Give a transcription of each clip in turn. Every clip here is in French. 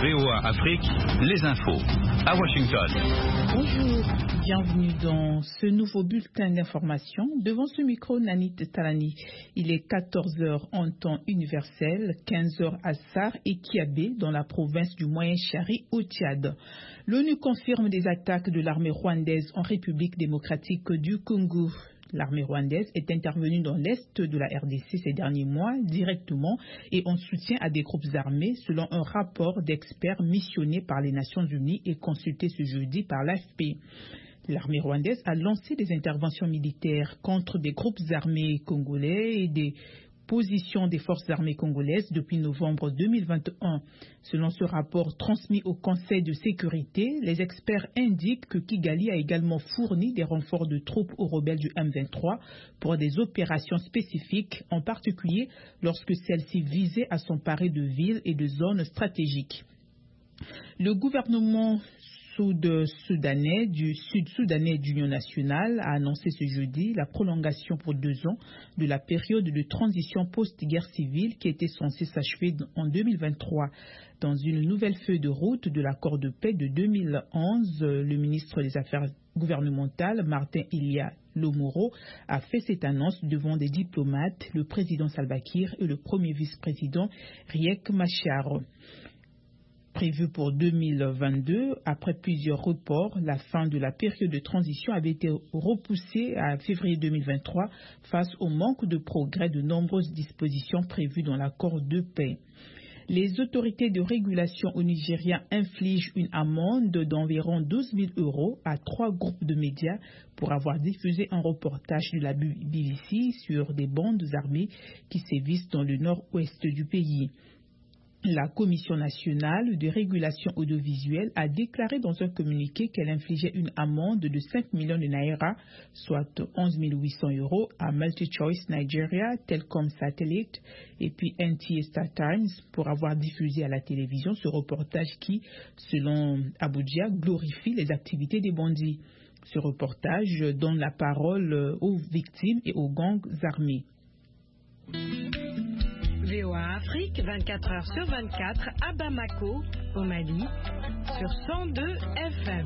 VOA Afrique, les infos. À Washington. Bonjour, bienvenue dans ce nouveau bulletin d'information. Devant ce micro, Nanit Talani. Il est 14h en temps universel, 15h à Sar et Kiabé dans la province du Moyen-Chari au Tchad. L'ONU confirme des attaques de l'armée rwandaise en République démocratique du Congo. L'armée rwandaise est intervenue dans l'est de la RDC ces derniers mois directement et en soutien à des groupes armés selon un rapport d'experts missionnés par les Nations Unies et consulté ce jeudi par l'AFP. L'armée rwandaise a lancé des interventions militaires contre des groupes armés congolais et des position des forces armées congolaises depuis novembre 2021. Selon ce rapport transmis au Conseil de sécurité, les experts indiquent que Kigali a également fourni des renforts de troupes aux rebelles du M23 pour des opérations spécifiques, en particulier lorsque celles-ci visaient à s'emparer de villes et de zones stratégiques. Le gouvernement sud-soudanais d'Union nationale a annoncé ce jeudi la prolongation pour 2 ans de la période de transition post-guerre civile qui était censée s'achever en 2023. Dans une nouvelle feuille de route de l'accord de paix de 2011, le ministre des Affaires gouvernementales, Martin Ilia Lomoro, a fait cette annonce devant des diplomates, le président Salva Kiir et le premier vice-président Riek Machar. Prévu pour 2022, après plusieurs reports, la fin de la période de transition avait été repoussée à février 2023 face au manque de progrès de nombreuses dispositions prévues dans l'accord de paix. Les autorités de régulation au Nigeria infligent une amende d'environ 12 000 € à 3 groupes de médias pour avoir diffusé un reportage de la BBC sur des bandes armées qui sévissent dans le nord-ouest du pays. La Commission nationale de régulation audiovisuelle a déclaré dans un communiqué qu'elle infligeait une amende de 5 millions de naira, soit 11 800 € à MultiChoice Nigeria, Telcom Satellite et puis NTA Star Times pour avoir diffusé à la télévision ce reportage qui, selon Abuja, glorifie les activités des bandits. Ce reportage donne la parole aux victimes et aux gangs armés. VOA Afrique, 24 heures sur 24, à Bamako, au Mali, sur 102 FM.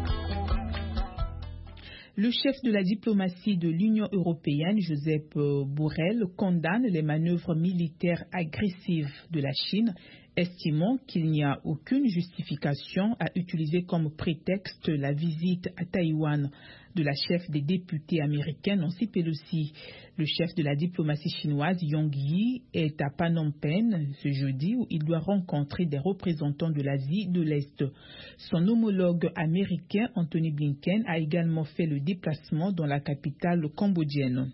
Le chef de la diplomatie de l'Union européenne, Josep Borrell, condamne les manœuvres militaires agressives de la Chine, estimant qu'il n'y a aucune justification à utiliser comme prétexte la visite à Taïwan de la chef des députés américains Nancy Pelosi. Le chef de la diplomatie chinoise, Yang Yi, est à Phnom Penh ce jeudi où il doit rencontrer des représentants de l'Asie de l'Est. Son homologue américain, Anthony Blinken, a également fait le déplacement dans la capitale cambodgienne.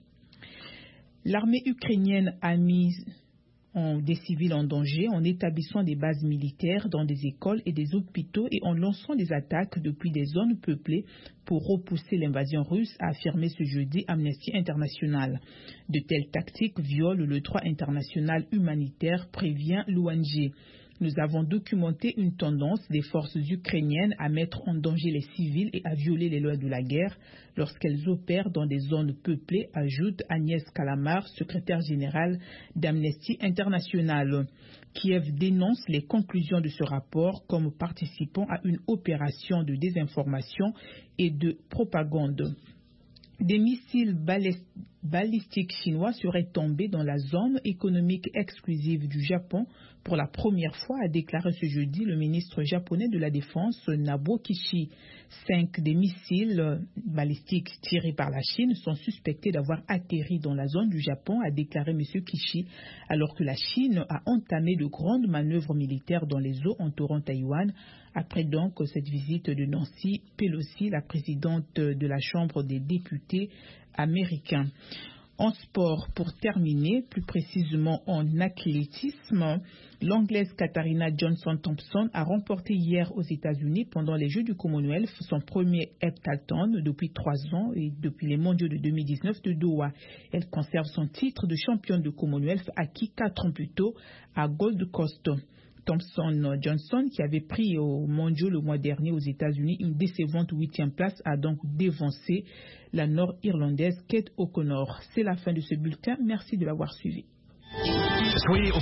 L'armée ukrainienne a mis des civils en danger en établissant des bases militaires dans des écoles et des hôpitaux et en lançant des attaques depuis des zones peuplées pour repousser l'invasion russe, a affirmé ce jeudi Amnesty International. De telles tactiques violent le droit international humanitaire, prévient l'ONG. Nous avons documenté une tendance des forces ukrainiennes à mettre en danger les civils et à violer les lois de la guerre lorsqu'elles opèrent dans des zones peuplées, ajoute Agnès Kalamar, secrétaire générale d'Amnesty International. Kiev dénonce les conclusions de ce rapport comme participant à une opération de désinformation et de propagande. Des missiles balistiques chinois seraient tombés dans la zone économique exclusive du Japon pour la première fois, a déclaré ce jeudi le ministre japonais de la Défense, Nobuo Kishi. 5 des missiles balistiques tirés par la Chine sont suspectés d'avoir atterri dans la zone du Japon, a déclaré M. Kishi, alors que la Chine a entamé de grandes manœuvres militaires dans les eaux entourant Taïwan, après donc cette visite de Nancy Pelosi, la présidente de la Chambre des députés américains. En sport, pour terminer, plus précisément en athlétisme, l'Anglaise Katharina Johnson-Thompson a remporté hier aux États-Unis pendant les Jeux du Commonwealth son premier heptathlon depuis 3 ans et depuis les mondiaux de 2019 de Doha. Elle conserve son titre de championne de Commonwealth acquis 4 ans plus tôt à Gold Coast. Thompson-Johnson, qui avait pris aux mondiaux le mois dernier aux États-Unis une décevante 8e place, a donc dévancé la Nord-Irlandaise Kate O'Connor. C'est la fin de ce bulletin. Merci de l'avoir suivi.